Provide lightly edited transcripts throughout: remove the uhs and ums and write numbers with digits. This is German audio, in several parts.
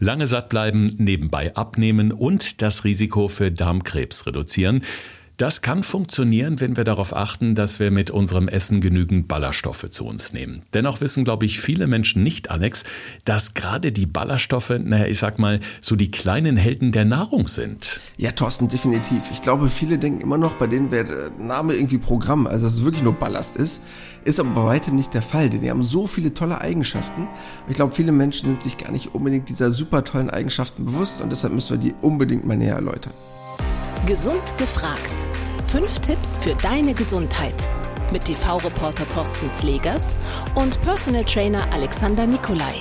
Lange satt bleiben, nebenbei abnehmen und das Risiko für Darmkrebs reduzieren. Das kann funktionieren, wenn wir darauf achten, dass wir mit unserem Essen genügend Ballaststoffe zu uns nehmen. Dennoch wissen, glaube ich, viele Menschen nicht, Alex, dass gerade die Ballaststoffe, so die kleinen Helden der Nahrung sind. Ja, Thorsten, definitiv. Ich glaube, viele denken immer noch, bei denen wäre der Name irgendwie Programm, also dass es wirklich nur Ballast ist aber bei weitem nicht der Fall, denn die haben so viele tolle Eigenschaften. Ich glaube, viele Menschen sind sich gar nicht unbedingt dieser super tollen Eigenschaften bewusst und deshalb müssen wir die unbedingt mal näher erläutern. Gesund gefragt. 5 Tipps für deine Gesundheit. Mit TV-Reporter Thorsten Slegers und Personal Trainer Alexander Nikolai.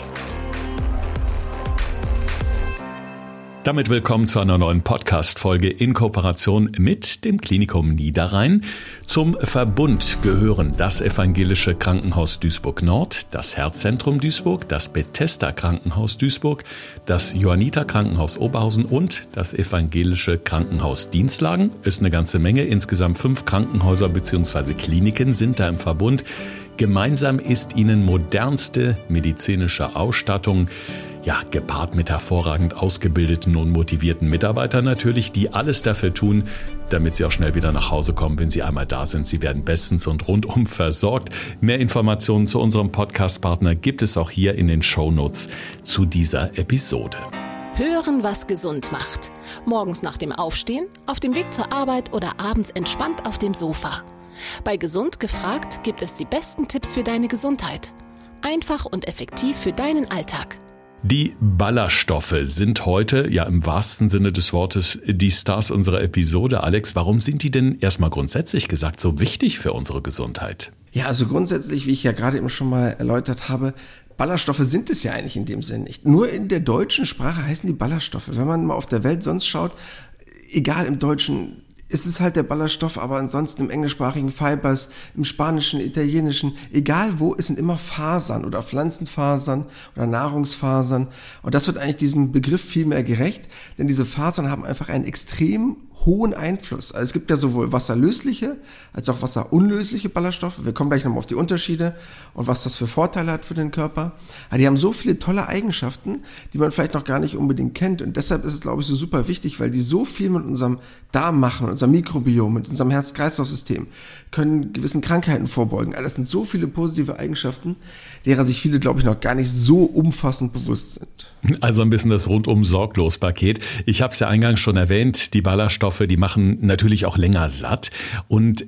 Damit willkommen zu einer neuen Podcast-Folge in Kooperation mit dem Klinikum Niederrhein. Zum Verbund gehören das Evangelische Krankenhaus Duisburg-Nord, das Herzzentrum Duisburg, das Bethesda Krankenhaus Duisburg, das Johanniter Krankenhaus Oberhausen und das Evangelische Krankenhaus Dinslagen. Ist eine ganze Menge. Insgesamt 5 Krankenhäuser bzw. Kliniken sind da im Verbund. Gemeinsam ist ihnen modernste medizinische Ausstattung, gepaart mit hervorragend ausgebildeten und motivierten Mitarbeitern natürlich, die alles dafür tun, damit sie auch schnell wieder nach Hause kommen, wenn sie einmal da sind. Sie werden bestens und rundum versorgt. Mehr Informationen zu unserem Podcast-Partner gibt es auch hier in den Shownotes zu dieser Episode. Hören, was gesund macht. Morgens nach dem Aufstehen, auf dem Weg zur Arbeit oder abends entspannt auf dem Sofa. Bei Gesund gefragt gibt es die besten Tipps für deine Gesundheit. Einfach und effektiv für deinen Alltag. Die Ballaststoffe sind heute, im wahrsten Sinne des Wortes, die Stars unserer Episode. Alex, warum sind die denn erstmal grundsätzlich gesagt so wichtig für unsere Gesundheit? Ja, also grundsätzlich, wie ich ja gerade eben schon mal erläutert habe, Ballaststoffe sind es ja eigentlich in dem Sinn nicht. Nur in der deutschen Sprache heißen die Ballaststoffe. Wenn man mal auf der Welt sonst schaut, egal im Deutschen, ist es halt der Ballaststoff, aber ansonsten im englischsprachigen Fibers, im Spanischen, Italienischen, egal wo, es sind immer Fasern oder Pflanzenfasern oder Nahrungsfasern. Und das wird eigentlich diesem Begriff viel mehr gerecht, denn diese Fasern haben einfach einen extrem hohen Einfluss. Also es gibt ja sowohl wasserlösliche als auch wasserunlösliche Ballaststoffe. Wir kommen gleich nochmal auf die Unterschiede und was das für Vorteile hat für den Körper. Aber die haben so viele tolle Eigenschaften, die man vielleicht noch gar nicht unbedingt kennt. Und deshalb ist es, glaube ich, so super wichtig, weil die so viel mit unserem Darm machen, mit unserem Mikrobiom, mit unserem Herz-Kreislauf-System, können gewissen Krankheiten vorbeugen. Also das sind so viele positive Eigenschaften, derer sich viele, glaube ich, noch gar nicht so umfassend bewusst sind. Also ein bisschen das Rundum-Sorglos-Paket. Ich habe es ja eingangs schon erwähnt, die Ballaststoffe, die machen natürlich auch länger satt und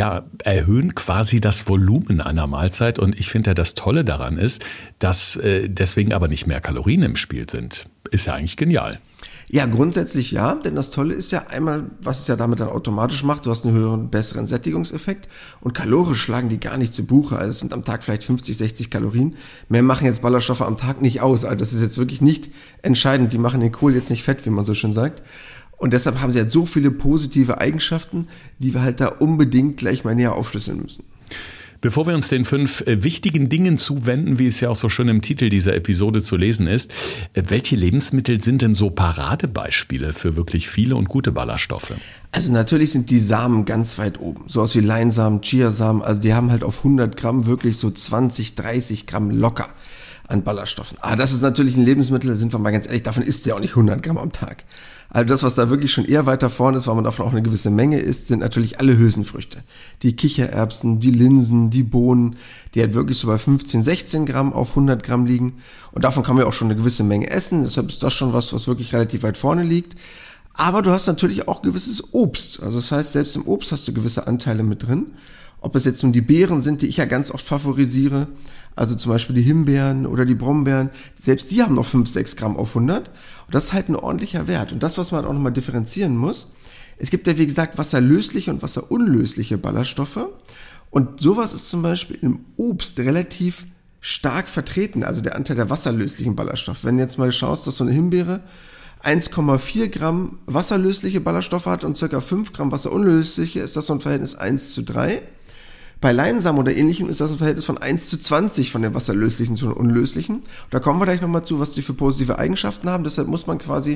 erhöhen quasi das Volumen einer Mahlzeit. Und ich finde ja, das Tolle daran ist, dass deswegen aber nicht mehr Kalorien im Spiel sind. Ist ja eigentlich genial. Ja, grundsätzlich ja, denn das Tolle ist ja einmal, was es ja damit dann automatisch macht, du hast einen höheren, besseren Sättigungseffekt und kalorisch schlagen die gar nicht zu Buche, also es sind am Tag vielleicht 50, 60 Kalorien, mehr machen jetzt Ballaststoffe am Tag nicht aus, also das ist jetzt wirklich nicht entscheidend, die machen den Kohl jetzt nicht fett, wie man so schön sagt. Und deshalb haben sie halt so viele positive Eigenschaften, die wir halt da unbedingt gleich mal näher aufschlüsseln müssen. Bevor wir uns den 5 wichtigen Dingen zuwenden, wie es ja auch so schön im Titel dieser Episode zu lesen ist, welche Lebensmittel sind denn so Paradebeispiele für wirklich viele und gute Ballaststoffe? Also natürlich sind die Samen ganz weit oben, sowas wie Leinsamen, Chiasamen, also die haben halt auf 100 Gramm wirklich so 20, 30 Gramm locker an Ballaststoffen. Aber das ist natürlich ein Lebensmittel, sind wir mal ganz ehrlich, davon isst der auch nicht 100 Gramm am Tag. Also das, was da wirklich schon eher weiter vorne ist, weil man davon auch eine gewisse Menge isst, sind natürlich alle Hülsenfrüchte. Die Kichererbsen, die Linsen, die Bohnen, die halt wirklich so bei 15, 16 Gramm auf 100 Gramm liegen. Und davon kann man ja auch schon eine gewisse Menge essen. Deshalb ist das schon was wirklich relativ weit vorne liegt. Aber du hast natürlich auch gewisses Obst. Also das heißt, selbst im Obst hast du gewisse Anteile mit drin. Ob es jetzt nun die Beeren sind, die ich ja ganz oft favorisiere, also zum Beispiel die Himbeeren oder die Brombeeren, selbst die haben noch 5, 6 Gramm auf 100. Und das ist halt ein ordentlicher Wert. Und das, was man auch nochmal differenzieren muss, es gibt ja wie gesagt wasserlösliche und wasserunlösliche Ballaststoffe. Und sowas ist zum Beispiel im Obst relativ stark vertreten, also der Anteil der wasserlöslichen Ballaststoffe. Wenn du jetzt mal schaust, dass so eine Himbeere 1,4 Gramm wasserlösliche Ballaststoffe hat und ca. 5 Gramm wasserunlösliche, ist das so ein Verhältnis 1:3. Bei Leinsamen oder Ähnlichem ist das ein Verhältnis von 1:20 von den wasserlöslichen zu den unlöslichen. Und da kommen wir gleich nochmal zu, was die für positive Eigenschaften haben. Deshalb muss man quasi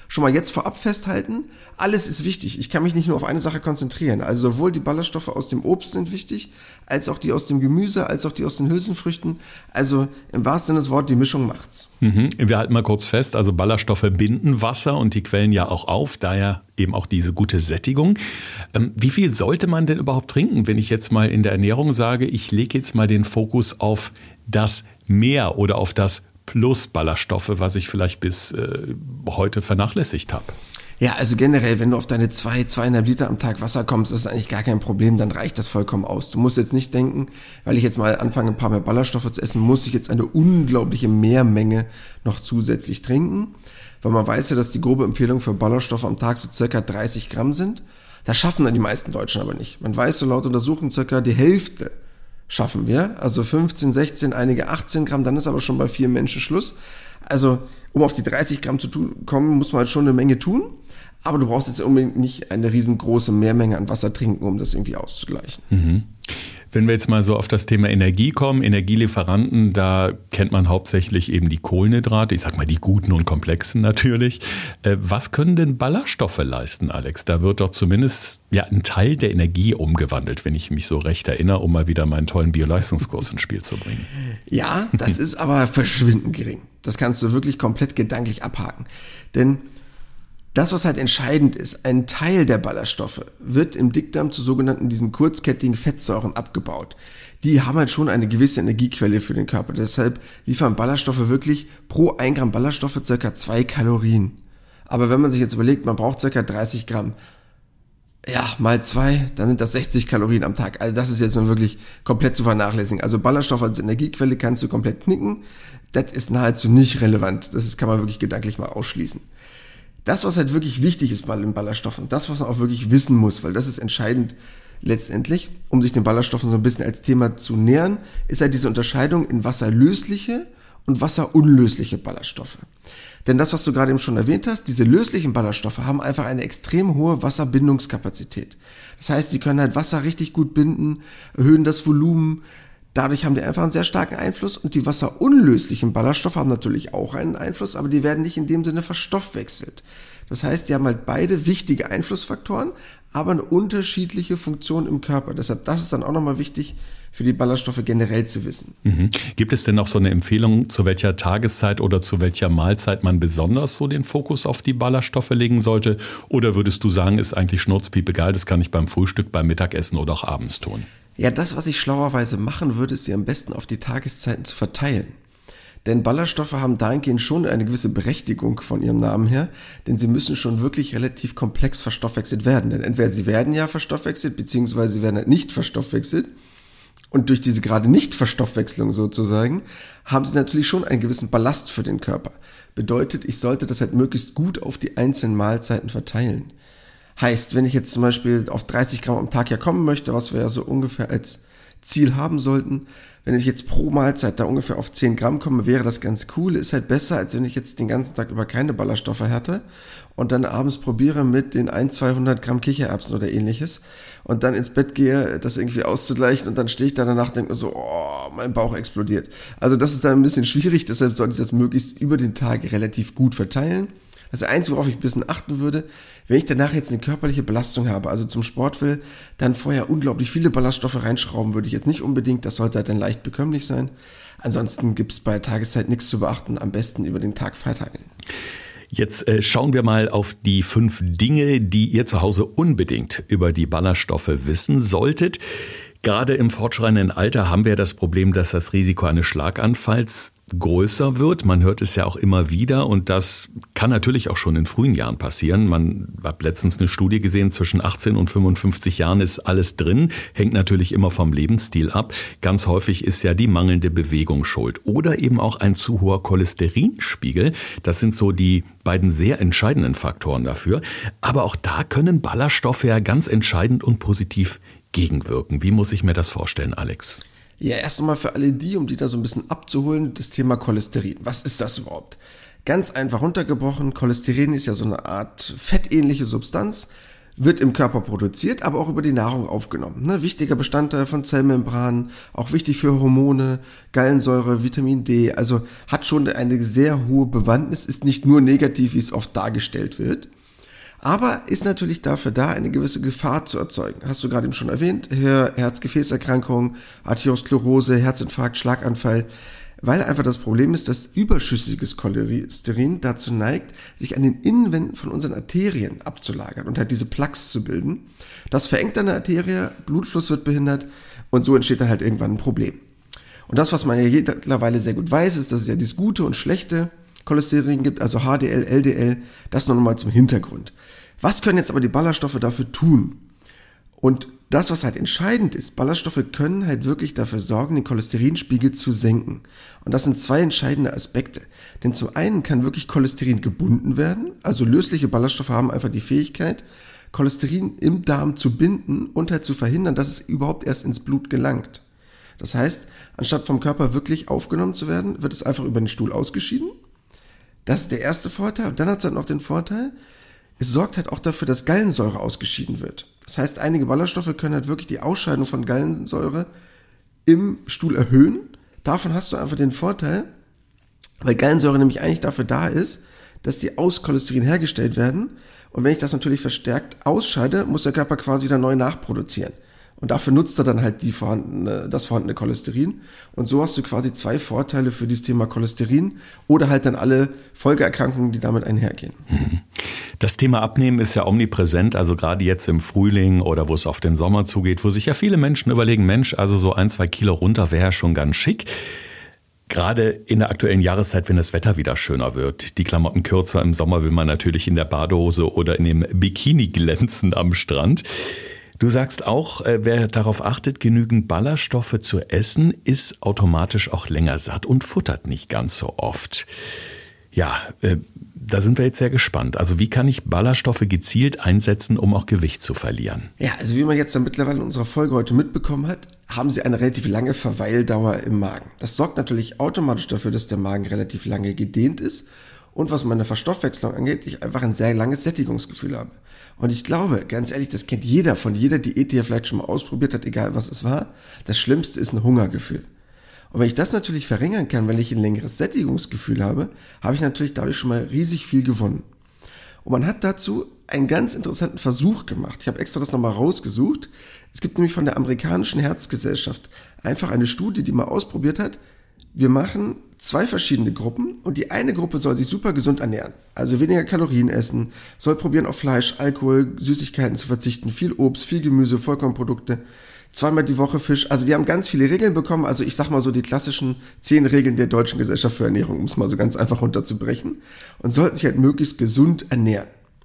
schon mal jetzt vorab festhalten, alles ist wichtig. Ich kann mich nicht nur auf eine Sache konzentrieren. Also sowohl die Ballaststoffe aus dem Obst sind wichtig, als auch die aus dem Gemüse, als auch die aus den Hülsenfrüchten. Also im wahrsten Sinne des Wortes, die Mischung macht's. Wir halten mal kurz fest, also Ballaststoffe binden Wasser und die quellen ja auch auf, daher eben auch diese gute Sättigung. Wie viel sollte man denn überhaupt trinken, wenn ich jetzt mal in der Ernährung sage, ich lege jetzt mal den Fokus auf das Mehr oder auf das Plus Ballaststoffe, was ich vielleicht bis heute vernachlässigt habe? Ja, also generell, wenn du auf deine 2,5 Liter am Tag Wasser kommst, das ist eigentlich gar kein Problem, dann reicht das vollkommen aus. Du musst jetzt nicht denken, weil ich jetzt mal anfange, ein paar mehr Ballaststoffe zu essen, muss ich jetzt eine unglaubliche Mehrmenge noch zusätzlich trinken, weil man weiß ja, dass die grobe Empfehlung für Ballaststoffe am Tag so circa 30 Gramm sind. Das schaffen dann die meisten Deutschen aber nicht. Man weiß so laut Untersuchungen circa die Hälfte schaffen wir, also 15, 16, einige 18 Gramm, dann ist aber schon bei vielen Menschen Schluss. Also, um auf die 30 Gramm zu kommen, muss man halt schon eine Menge tun, aber du brauchst jetzt unbedingt nicht eine riesengroße Mehrmenge an Wasser trinken, um das irgendwie auszugleichen. Wenn wir jetzt mal so auf das Thema Energie kommen, Energielieferanten, da kennt man hauptsächlich eben die Kohlenhydrate, ich sag mal die guten und komplexen natürlich. Was können denn Ballaststoffe leisten, Alex? Da wird doch zumindest ein Teil der Energie umgewandelt, wenn ich mich so recht erinnere, um mal wieder meinen tollen Bioleistungskurs ins Spiel zu bringen. Ja, das ist aber verschwindend gering. Das kannst du wirklich komplett gedanklich abhaken. Denn das, was halt entscheidend ist, ein Teil der Ballaststoffe wird im Dickdarm zu sogenannten diesen kurzkettigen Fettsäuren abgebaut. Die haben halt schon eine gewisse Energiequelle für den Körper. Deshalb liefern Ballaststoffe wirklich pro 1 Gramm Ballaststoffe ca. 2 Kalorien. Aber wenn man sich jetzt überlegt, man braucht ca. 30 Gramm, mal 2, dann sind das 60 Kalorien am Tag. Also das ist jetzt nun wirklich komplett zu vernachlässigen. Also Ballaststoffe als Energiequelle kannst du komplett knicken. Das ist nahezu nicht relevant. Das kann man wirklich gedanklich mal ausschließen. Das, was halt wirklich wichtig ist bei den Ballaststoffen, das, was man auch wirklich wissen muss, weil das ist entscheidend letztendlich, um sich den Ballaststoffen so ein bisschen als Thema zu nähern, ist halt diese Unterscheidung in wasserlösliche und wasserunlösliche Ballaststoffe. Denn das, was du gerade eben schon erwähnt hast, diese löslichen Ballaststoffe haben einfach eine extrem hohe Wasserbindungskapazität. Das heißt, die können halt Wasser richtig gut binden, erhöhen das Volumen. Dadurch haben die einfach einen sehr starken Einfluss und die wasserunlöslichen Ballaststoffe haben natürlich auch einen Einfluss, aber die werden nicht in dem Sinne verstoffwechselt. Das heißt, die haben halt beide wichtige Einflussfaktoren, aber eine unterschiedliche Funktion im Körper. Deshalb, das ist dann auch nochmal wichtig für die Ballaststoffe generell zu wissen. Gibt es denn noch so eine Empfehlung, zu welcher Tageszeit oder zu welcher Mahlzeit man besonders so den Fokus auf die Ballaststoffe legen sollte? Oder würdest du sagen, ist eigentlich schnurzpiep egal, das kann ich beim Frühstück, beim Mittagessen oder auch abends tun? Ja, das, was ich schlauerweise machen würde, ist sie am besten auf die Tageszeiten zu verteilen. Denn Ballaststoffe haben dahingehend schon eine gewisse Berechtigung von ihrem Namen her, denn sie müssen schon wirklich relativ komplex verstoffwechselt werden. Denn entweder sie werden ja verstoffwechselt, beziehungsweise sie werden halt nicht verstoffwechselt. Und durch diese gerade Nicht-Verstoffwechslung sozusagen, haben sie natürlich schon einen gewissen Ballast für den Körper. Bedeutet, ich sollte das halt möglichst gut auf die einzelnen Mahlzeiten verteilen. Heißt, wenn ich jetzt zum Beispiel auf 30 Gramm am Tag ja kommen möchte, was wir ja so ungefähr als Ziel haben sollten, wenn ich jetzt pro Mahlzeit da ungefähr auf 10 Gramm komme, wäre das ganz cool. Ist halt besser, als wenn ich jetzt den ganzen Tag über keine Ballaststoffe hätte und dann abends probiere mit den 200 Gramm Kichererbsen oder ähnliches und dann ins Bett gehe, das irgendwie auszugleichen und dann stehe ich da danach und denke mir so, mein Bauch explodiert. Also das ist dann ein bisschen schwierig, deshalb sollte ich das möglichst über den Tag relativ gut verteilen. Das Einzige, worauf ich ein bisschen achten würde, wenn ich danach jetzt eine körperliche Belastung habe, also zum Sport will, dann vorher unglaublich viele Ballaststoffe reinschrauben, würde ich jetzt nicht unbedingt, das sollte halt dann leicht bekömmlich sein. Ansonsten gibt es bei Tageszeit nichts zu beachten, am besten über den Tag verteilen. Jetzt schauen wir mal auf die 5 Dinge, die ihr zu Hause unbedingt über die Ballaststoffe wissen solltet. Gerade im fortschreitenden Alter haben wir das Problem, dass das Risiko eines Schlaganfalls größer wird. Man hört es ja auch immer wieder und das kann natürlich auch schon in frühen Jahren passieren. Man hat letztens eine Studie gesehen, zwischen 18 und 55 Jahren ist alles drin, hängt natürlich immer vom Lebensstil ab. Ganz häufig ist ja die mangelnde Bewegung schuld oder eben auch ein zu hoher Cholesterinspiegel. Das sind so die beiden sehr entscheidenden Faktoren dafür. Aber auch da können Ballaststoffe ja ganz entscheidend und positiv gegenwirken. Wie muss ich mir das vorstellen, Alex? Ja, erst einmal für alle die, um die da so ein bisschen abzuholen, das Thema Cholesterin. Was ist das überhaupt? Ganz einfach runtergebrochen, Cholesterin ist ja so eine Art fettähnliche Substanz, wird im Körper produziert, aber auch über die Nahrung aufgenommen. Ne? Wichtiger Bestandteil von Zellmembranen, auch wichtig für Hormone, Gallensäure, Vitamin D, also hat schon eine sehr hohe Bewandtnis, ist nicht nur negativ, wie es oft dargestellt wird, aber ist natürlich dafür da, eine gewisse Gefahr zu erzeugen. Hast du gerade eben schon erwähnt, Herz-Gefäßerkrankungen, Arteriosklerose, Herzinfarkt, Schlaganfall, weil einfach das Problem ist, dass überschüssiges Cholesterin dazu neigt, sich an den Innenwänden von unseren Arterien abzulagern und halt diese Plaques zu bilden. Das verengt dann eine Arterie, Blutfluss wird behindert und so entsteht dann halt irgendwann ein Problem. Und das, was man ja mittlerweile sehr gut weiß, ist, dass es ja dieses gute und schlechte Cholesterin gibt, also HDL, LDL, das nur noch mal zum Hintergrund. Was können jetzt aber die Ballaststoffe dafür tun? Und das, was halt entscheidend ist, Ballaststoffe können halt wirklich dafür sorgen, den Cholesterinspiegel zu senken. Und das sind zwei entscheidende Aspekte. Denn zum einen kann wirklich Cholesterin gebunden werden, also lösliche Ballaststoffe haben einfach die Fähigkeit, Cholesterin im Darm zu binden und halt zu verhindern, dass es überhaupt erst ins Blut gelangt. Das heißt, anstatt vom Körper wirklich aufgenommen zu werden, wird es einfach über den Stuhl ausgeschieden. Das ist der erste Vorteil. Und dann hat es halt noch den Vorteil, es sorgt halt auch dafür, dass Gallensäure ausgeschieden wird. Das heißt, einige Ballaststoffe können halt wirklich die Ausscheidung von Gallensäure im Stuhl erhöhen. Davon hast du einfach den Vorteil, weil Gallensäure nämlich eigentlich dafür da ist, dass die aus Cholesterin hergestellt werden. Und wenn ich das natürlich verstärkt ausscheide, muss der Körper quasi wieder neu nachproduzieren. Und dafür nutzt er dann halt das vorhandene Cholesterin. Und so hast du quasi zwei Vorteile für dieses Thema Cholesterin oder halt dann alle Folgeerkrankungen, die damit einhergehen. Das Thema Abnehmen ist ja omnipräsent, also gerade jetzt im Frühling oder wo es auf den Sommer zugeht, wo sich ja viele Menschen überlegen, Mensch, also so 1-2 Kilo runter wäre schon ganz schick. Gerade in der aktuellen Jahreszeit, wenn das Wetter wieder schöner wird, die Klamotten kürzer, im Sommer will man natürlich in der Badehose oder in dem Bikini glänzen am Strand. Du sagst auch, wer darauf achtet, genügend Ballaststoffe zu essen, ist automatisch auch länger satt und futtert nicht ganz so oft. Ja, da sind wir jetzt sehr gespannt. Also wie kann ich Ballaststoffe gezielt einsetzen, um auch Gewicht zu verlieren? Ja, also wie man jetzt dann mittlerweile in unserer Folge heute mitbekommen hat, haben sie eine relativ lange Verweildauer im Magen. Das sorgt natürlich automatisch dafür, dass der Magen relativ lange gedehnt ist und was meine Verstoffwechslung angeht, ich einfach ein sehr langes Sättigungsgefühl habe. Und ich glaube, ganz ehrlich, das kennt jeder von jeder Diät, die er vielleicht schon mal ausprobiert hat, egal was es war. Das Schlimmste ist ein Hungergefühl. Und wenn ich das natürlich verringern kann, weil ich ein längeres Sättigungsgefühl habe, habe ich natürlich dadurch schon mal riesig viel gewonnen. Und man hat dazu einen ganz interessanten Versuch gemacht. Ich habe extra das nochmal rausgesucht. Es gibt nämlich von der amerikanischen Herzgesellschaft einfach eine Studie, die mal ausprobiert hat, wir machen 2 verschiedene Gruppen und die eine Gruppe soll sich super gesund ernähren, also weniger Kalorien essen, soll probieren auf Fleisch, Alkohol, Süßigkeiten zu verzichten, viel Obst, viel Gemüse, Vollkornprodukte, 2-mal die Woche Fisch, also die haben ganz viele Regeln bekommen, also ich sag mal so die klassischen 10 Regeln der Deutschen Gesellschaft für Ernährung, um es mal so ganz einfach runterzubrechen und sollten sich halt möglichst gesund ernähren.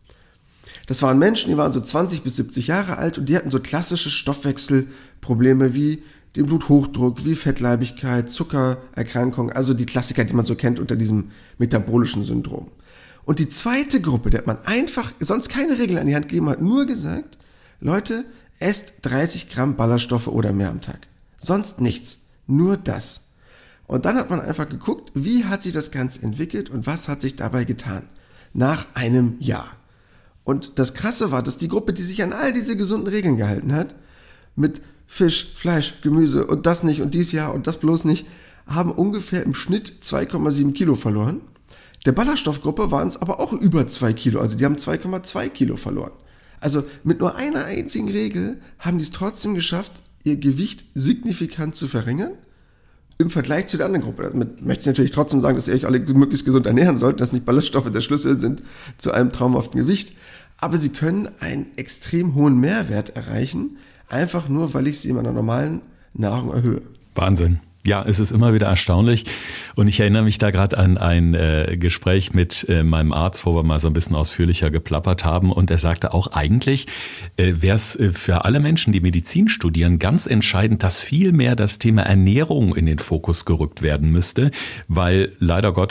Das waren Menschen, die waren so 20 bis 70 Jahre alt und die hatten so klassische Stoffwechselprobleme wie den Bluthochdruck, wie Fettleibigkeit, Zuckererkrankung, also die Klassiker, die man so kennt unter diesem metabolischen Syndrom. Und die zweite Gruppe, der hat man einfach sonst keine Regeln an die Hand gegeben, hat nur gesagt, Leute, esst 30 Gramm Ballaststoffe oder mehr am Tag. Sonst nichts, nur das. Und dann hat man einfach geguckt, wie hat sich das Ganze entwickelt und was hat sich dabei getan nach einem Jahr. Und das Krasse war, dass die Gruppe, die sich an all diese gesunden Regeln gehalten hat, mit Fisch, Fleisch, Gemüse und das nicht und dies Jahr und das bloß nicht, haben ungefähr im Schnitt 2,7 Kilo verloren. Der Ballaststoffgruppe waren es aber auch über 2 Kilo, also die haben 2,2 Kilo verloren. Also mit nur einer einzigen Regel haben die es trotzdem geschafft, ihr Gewicht signifikant zu verringern im Vergleich zu der anderen Gruppe. Damit möchte ich natürlich trotzdem sagen, dass ihr euch alle möglichst gesund ernähren sollt, dass nicht Ballaststoffe der Schlüssel sind zu einem traumhaften Gewicht. Aber sie können einen extrem hohen Mehrwert erreichen, einfach nur, weil ich sie in meiner normalen Nahrung erhöhe. Wahnsinn. Ja, es ist immer wieder erstaunlich und ich erinnere mich da gerade an ein Gespräch mit meinem Arzt, wo wir mal so ein bisschen ausführlicher geplappert haben und er sagte auch, eigentlich wäre es für alle Menschen, die Medizin studieren, ganz entscheidend, dass viel mehr das Thema Ernährung in den Fokus gerückt werden müsste, weil leider Gottes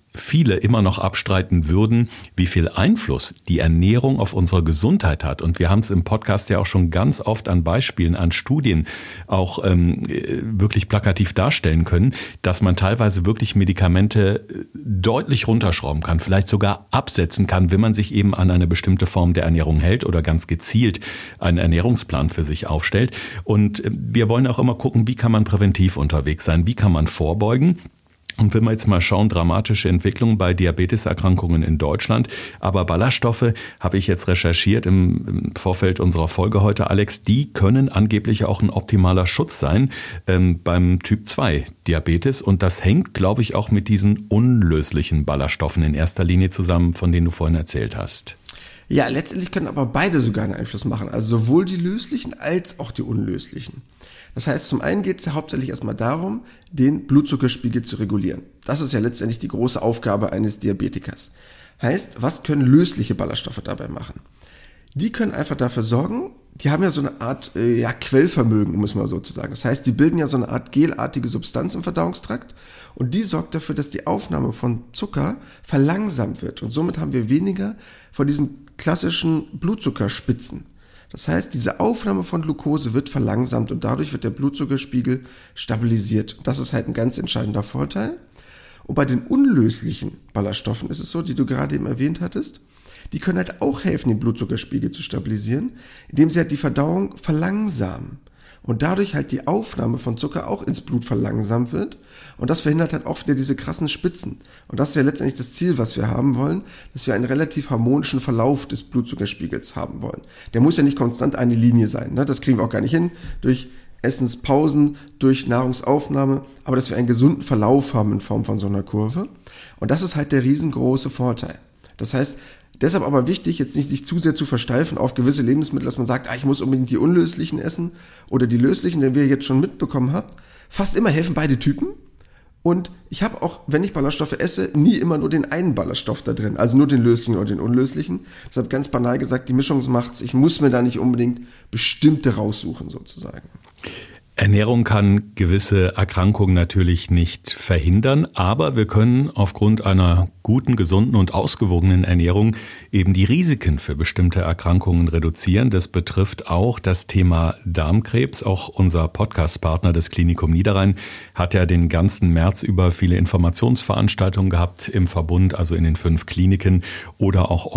viele immer noch abstreiten würden, wie viel Einfluss die Ernährung auf unsere Gesundheit hat. Und wir haben es im Podcast ja auch schon ganz oft an Beispielen, an Studien auch wirklich plakativ darstellen können, dass man teilweise wirklich Medikamente deutlich runterschrauben kann, vielleicht sogar absetzen kann, wenn man sich eben an eine bestimmte Form der Ernährung hält oder ganz gezielt einen Ernährungsplan für sich aufstellt. Und wir wollen auch immer gucken, wie kann man präventiv unterwegs sein, wie kann man vorbeugen. Und wenn wir jetzt mal schauen, dramatische Entwicklungen bei Diabeteserkrankungen in Deutschland. Aber Ballaststoffe, habe ich jetzt recherchiert im Vorfeld unserer Folge heute, Alex, die können angeblich auch ein optimaler Schutz sein beim Typ 2 Diabetes. Und das hängt, glaube ich, auch mit diesen unlöslichen Ballaststoffen in erster Linie zusammen, von denen du vorhin erzählt hast. Ja, letztendlich können aber beide sogar einen Einfluss machen. Also sowohl die löslichen als auch die unlöslichen. Das heißt, zum einen geht es ja hauptsächlich erstmal darum, den Blutzuckerspiegel zu regulieren. Das ist ja letztendlich die große Aufgabe eines Diabetikers. Heißt, was können lösliche Ballaststoffe dabei machen? Die können einfach dafür sorgen, die haben ja so eine Art Quellvermögen, muss man sozusagen. Das heißt, die bilden ja so eine Art gelartige Substanz im Verdauungstrakt und die sorgt dafür, dass die Aufnahme von Zucker verlangsamt wird. Und somit haben wir weniger von diesen klassischen Blutzuckerspitzen. Das heißt, diese Aufnahme von Glucose wird verlangsamt und dadurch wird der Blutzuckerspiegel stabilisiert. Das ist halt ein ganz entscheidender Vorteil. Und bei den unlöslichen Ballaststoffen ist es so, die du gerade eben erwähnt hattest, die können halt auch helfen, den Blutzuckerspiegel zu stabilisieren, indem sie halt die Verdauung verlangsamen. Und dadurch halt die Aufnahme von Zucker auch ins Blut verlangsamt wird. Und das verhindert halt auch wieder diese krassen Spitzen. Und das ist ja letztendlich das Ziel, was wir haben wollen, dass wir einen relativ harmonischen Verlauf des Blutzuckerspiegels haben wollen. Der muss ja nicht konstant eine Linie sein, ne? Das kriegen wir auch gar nicht hin durch Essenspausen, durch Nahrungsaufnahme, aber dass wir einen gesunden Verlauf haben in Form von so einer Kurve. Und das ist halt der riesengroße Vorteil. Das heißt, deshalb aber wichtig, jetzt nicht sich zu sehr zu versteifen auf gewisse Lebensmittel, dass man sagt, ich muss unbedingt die unlöslichen essen oder die löslichen, denn wie ihr jetzt schon mitbekommen habt, fast immer helfen beide Typen. Und ich habe auch, wenn ich Ballaststoffe esse, nie immer nur den einen Ballaststoff da drin, also nur den löslichen oder den unlöslichen. Deshalb ganz banal gesagt, die Mischung macht's. Ich muss mir da nicht unbedingt bestimmte raussuchen sozusagen. Ernährung kann gewisse Erkrankungen natürlich nicht verhindern, aber wir können aufgrund einer guten, gesunden und ausgewogenen Ernährung eben die Risiken für bestimmte Erkrankungen reduzieren. Das betrifft auch das Thema Darmkrebs. Auch unser Podcast-Partner des Klinikum Niederrhein hat ja den ganzen März über viele Informationsveranstaltungen gehabt im Verbund, also in den 5 Kliniken oder auch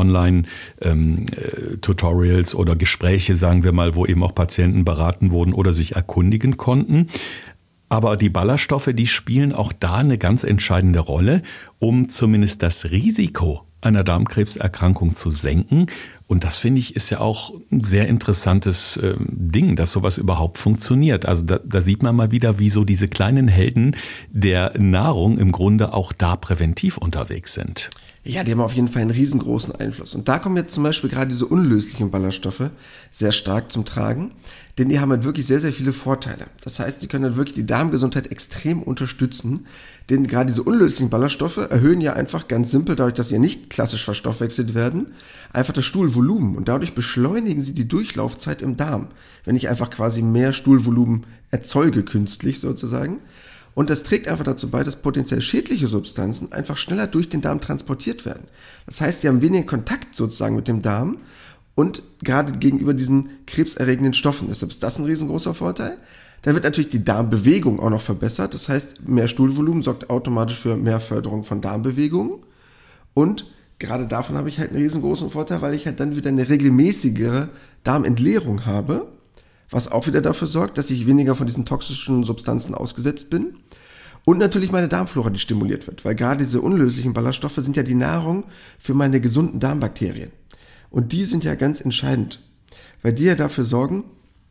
Online-Tutorials oder Gespräche, sagen wir mal, wo eben auch Patienten beraten wurden oder sich erkundigen konnten. Aber die Ballaststoffe, die spielen auch da eine ganz entscheidende Rolle, um zumindest das Risiko einer Darmkrebserkrankung zu senken. Und das, finde ich, ist ja auch ein sehr interessantes Ding, dass sowas überhaupt funktioniert. Also da sieht man mal wieder, wie so diese kleinen Helden der Nahrung im Grunde auch da präventiv unterwegs sind. Ja, die haben auf jeden Fall einen riesengroßen Einfluss. Und da kommen jetzt zum Beispiel gerade diese unlöslichen Ballaststoffe sehr stark zum Tragen, denn die haben halt wirklich sehr, sehr viele Vorteile. Das heißt, die können halt wirklich die Darmgesundheit extrem unterstützen, denn gerade diese unlöslichen Ballaststoffe erhöhen ja einfach ganz simpel, dadurch, dass sie ja nicht klassisch verstoffwechselt werden, einfach das Stuhlvolumen und dadurch beschleunigen sie die Durchlaufzeit im Darm, wenn ich einfach quasi mehr Stuhlvolumen erzeuge, künstlich sozusagen. Und das trägt einfach dazu bei, dass potenziell schädliche Substanzen einfach schneller durch den Darm transportiert werden. Das heißt, sie haben weniger Kontakt sozusagen mit dem Darm und gerade gegenüber diesen krebserregenden Stoffen. Deshalb ist das ein riesengroßer Vorteil. Dann wird natürlich die Darmbewegung auch noch verbessert. Das heißt, mehr Stuhlvolumen sorgt automatisch für mehr Förderung von Darmbewegungen. Und gerade davon habe ich halt einen riesengroßen Vorteil, weil ich halt dann wieder eine regelmäßigere Darmentleerung habe, was auch wieder dafür sorgt, dass ich weniger von diesen toxischen Substanzen ausgesetzt bin. Und natürlich meine Darmflora, die stimuliert wird, weil gerade diese unlöslichen Ballaststoffe sind ja die Nahrung für meine gesunden Darmbakterien. Und die sind ja ganz entscheidend, weil die ja dafür sorgen,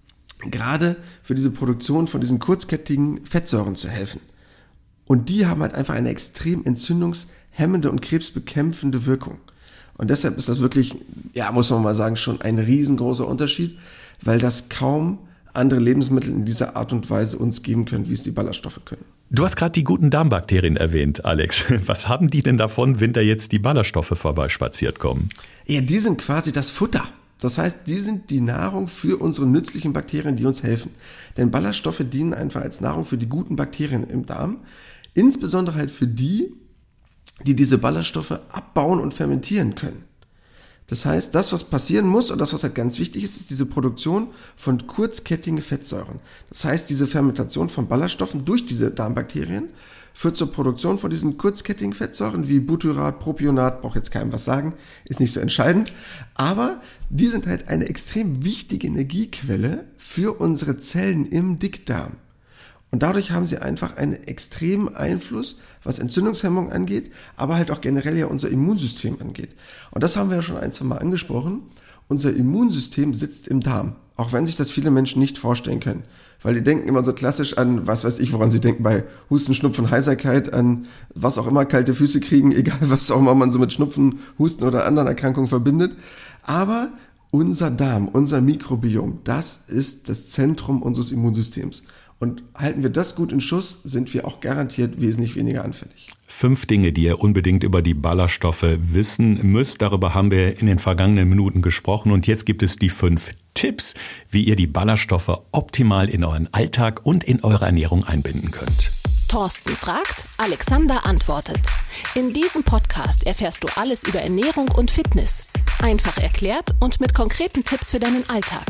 gerade für diese Produktion von diesen kurzkettigen Fettsäuren zu helfen. Und die haben halt einfach eine extrem entzündungshemmende und krebsbekämpfende Wirkung. Und deshalb ist das wirklich, ja, muss man mal sagen, schon ein riesengroßer Unterschied, weil das kaum andere Lebensmittel in dieser Art und Weise uns geben können, wie es die Ballaststoffe können. Du hast gerade die guten Darmbakterien erwähnt, Alex. Was haben die denn davon, wenn da jetzt die Ballaststoffe vorbeispaziert kommen? Ja, die sind quasi das Futter. Das heißt, die sind die Nahrung für unsere nützlichen Bakterien, die uns helfen. Denn Ballaststoffe dienen einfach als Nahrung für die guten Bakterien im Darm. Insbesondere halt für die, die diese Ballaststoffe abbauen und fermentieren können. Das heißt, das, was passieren muss und das, was halt ganz wichtig ist, ist diese Produktion von kurzkettigen Fettsäuren. Das heißt, diese Fermentation von Ballaststoffen durch diese Darmbakterien führt zur Produktion von diesen kurzkettigen Fettsäuren wie Butyrat, Propionat, braucht jetzt keinem was sagen, ist nicht so entscheidend, aber die sind halt eine extrem wichtige Energiequelle für unsere Zellen im Dickdarm. Und dadurch haben sie einfach einen extremen Einfluss, was Entzündungshemmung angeht, aber halt auch generell ja unser Immunsystem angeht. Und das haben wir ja schon ein, zwei Mal angesprochen. Unser Immunsystem sitzt im Darm, auch wenn sich das viele Menschen nicht vorstellen können. Weil die denken immer so klassisch an, was weiß ich, woran sie denken, bei Husten, Schnupfen, Heiserkeit, an was auch immer, kalte Füße kriegen, egal was auch immer man so mit Schnupfen, Husten oder anderen Erkrankungen verbindet. Aber unser Darm, unser Mikrobiom, das ist das Zentrum unseres Immunsystems. Und halten wir das gut in Schuss, sind wir auch garantiert wesentlich weniger anfällig. 5 Dinge, die ihr unbedingt über die Ballaststoffe wissen müsst. Darüber haben wir in den vergangenen Minuten gesprochen. Und jetzt gibt es die 5 Tipps, wie ihr die Ballaststoffe optimal in euren Alltag und in eure Ernährung einbinden könnt. Thorsten fragt, Alexander antwortet. In diesem Podcast erfährst du alles über Ernährung und Fitness. Einfach erklärt und mit konkreten Tipps für deinen Alltag.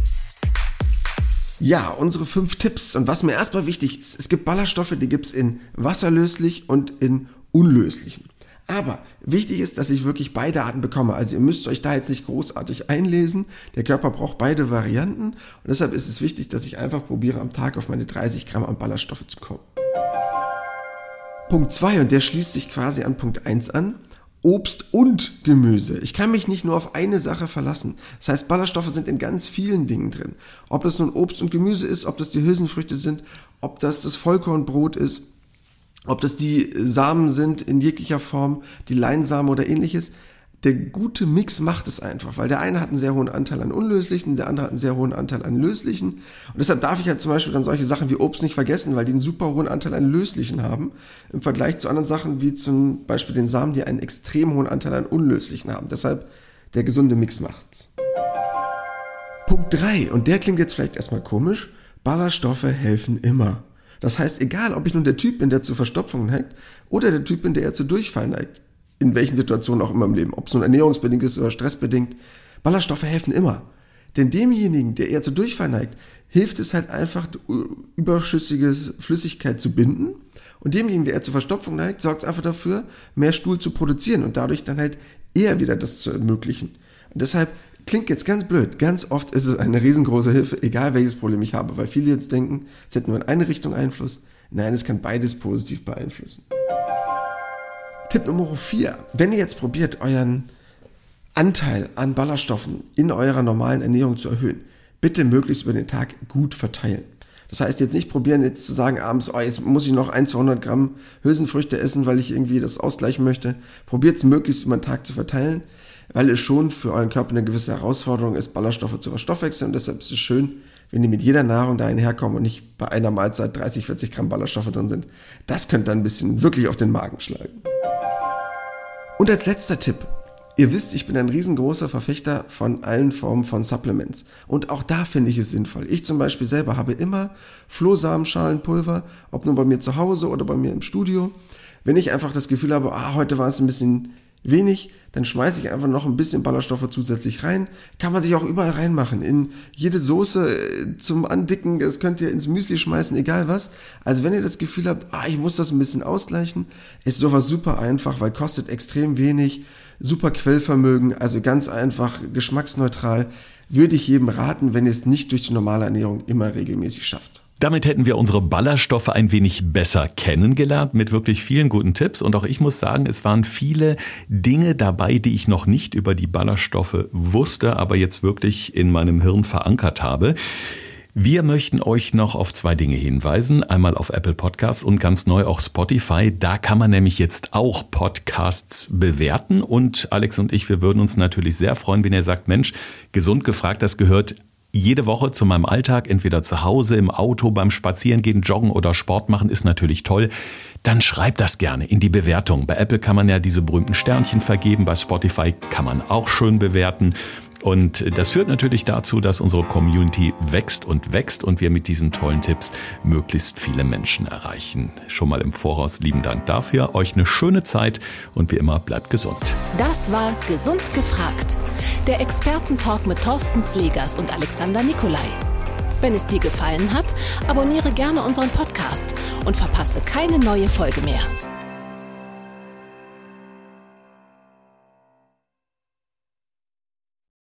Ja, unsere 5 Tipps. Und was mir erstmal wichtig ist, es gibt Ballaststoffe, die gibt es in wasserlöslich und in unlöslichen. Aber wichtig ist, dass ich wirklich beide Arten bekomme. Also ihr müsst euch da jetzt nicht großartig einlesen. Der Körper braucht beide Varianten. Und deshalb ist es wichtig, dass ich einfach probiere, am Tag auf meine 30 Gramm an Ballaststoffe zu kommen. Punkt 2, und der schließt sich quasi an Punkt 1 an. Obst und Gemüse. Ich kann mich nicht nur auf eine Sache verlassen. Das heißt, Ballaststoffe sind in ganz vielen Dingen drin. Ob das nun Obst und Gemüse ist, ob das die Hülsenfrüchte sind, ob das das Vollkornbrot ist, ob das die Samen sind in jeglicher Form, die Leinsamen oder ähnliches. Der gute Mix macht es einfach, weil der eine hat einen sehr hohen Anteil an unlöslichen, der andere hat einen sehr hohen Anteil an löslichen. Und deshalb darf ich halt zum Beispiel dann solche Sachen wie Obst nicht vergessen, weil die einen super hohen Anteil an löslichen haben, im Vergleich zu anderen Sachen wie zum Beispiel den Samen, die einen extrem hohen Anteil an unlöslichen haben. Deshalb der gesunde Mix macht's. Punkt 3, und der klingt jetzt vielleicht erstmal komisch, Ballaststoffe helfen immer. Das heißt, egal ob ich nun der Typ bin, der zu Verstopfung neigt, oder der Typ bin, der eher zu Durchfall neigt, in welchen Situationen auch immer im Leben, ob es nun ernährungsbedingt ist oder stressbedingt, Ballaststoffe helfen immer. Denn demjenigen, der eher zu Durchfall neigt, hilft es halt einfach, überschüssige Flüssigkeit zu binden. Und demjenigen, der eher zur Verstopfung neigt, sorgt es einfach dafür, mehr Stuhl zu produzieren und dadurch dann halt eher wieder das zu ermöglichen. Und deshalb klingt jetzt ganz blöd, ganz oft ist es eine riesengroße Hilfe, egal welches Problem ich habe, weil viele jetzt denken, es hätte nur in eine Richtung Einfluss. Nein, es kann beides positiv beeinflussen. Tipp Nummer 4. Wenn ihr jetzt probiert, euren Anteil an Ballaststoffen in eurer normalen Ernährung zu erhöhen, bitte möglichst über den Tag gut verteilen. Das heißt jetzt nicht probieren, jetzt zu sagen abends, oh, jetzt muss ich noch 100-200 Gramm Hülsenfrüchte essen, weil ich irgendwie das ausgleichen möchte. Probiert es möglichst über den Tag zu verteilen, weil es schon für euren Körper eine gewisse Herausforderung ist, Ballaststoffe zu verstoffwechseln. Und deshalb ist es schön, wenn ihr mit jeder Nahrung dahin herkommt und nicht bei einer Mahlzeit 30-40 Gramm Ballaststoffe drin sind. Das könnte dann ein bisschen wirklich auf den Magen schlagen. Und als letzter Tipp, ihr wisst, ich bin ein riesengroßer Verfechter von allen Formen von Supplements. Und auch da finde ich es sinnvoll. Ich zum Beispiel selber habe immer Flohsamenschalenpulver, ob nun bei mir zu Hause oder bei mir im Studio. Wenn ich einfach das Gefühl habe, heute war es ein bisschen wenig, dann schmeiße ich einfach noch ein bisschen Ballaststoffe zusätzlich rein. Kann man sich auch überall reinmachen. In jede Soße zum Andicken, das könnt ihr ins Müsli schmeißen, egal was. Also wenn ihr das Gefühl habt, ich muss das ein bisschen ausgleichen, ist sowas super einfach, weil kostet extrem wenig, super Quellvermögen, also ganz einfach, geschmacksneutral. Würde ich jedem raten, wenn ihr es nicht durch die normale Ernährung immer regelmäßig schafft. Damit hätten wir unsere Ballaststoffe ein wenig besser kennengelernt mit wirklich vielen guten Tipps. Und auch ich muss sagen, es waren viele Dinge dabei, die ich noch nicht über die Ballaststoffe wusste, aber jetzt wirklich in meinem Hirn verankert habe. Wir möchten euch noch auf 2 Dinge hinweisen. Einmal auf Apple Podcasts und ganz neu auch Spotify. Da kann man nämlich jetzt auch Podcasts bewerten. Und Alex und ich, wir würden uns natürlich sehr freuen, wenn ihr sagt, Mensch, gesund gefragt, das gehört jede Woche zu meinem Alltag, entweder zu Hause, im Auto, beim Spazierengehen, Joggen oder Sport machen, ist natürlich toll. Dann schreibt das gerne in die Bewertung. Bei Apple kann man ja diese berühmten Sternchen vergeben, bei Spotify kann man auch schön bewerten. Und das führt natürlich dazu, dass unsere Community wächst und wir mit diesen tollen Tipps möglichst viele Menschen erreichen. Schon mal im Voraus lieben Dank dafür. Euch eine schöne Zeit und wie immer bleibt gesund. Das war Gesund gefragt. Der Expertentalk mit Thorsten Slegers und Alexander Nikolai. Wenn es dir gefallen hat, abonniere gerne unseren Podcast und verpasse keine neue Folge mehr.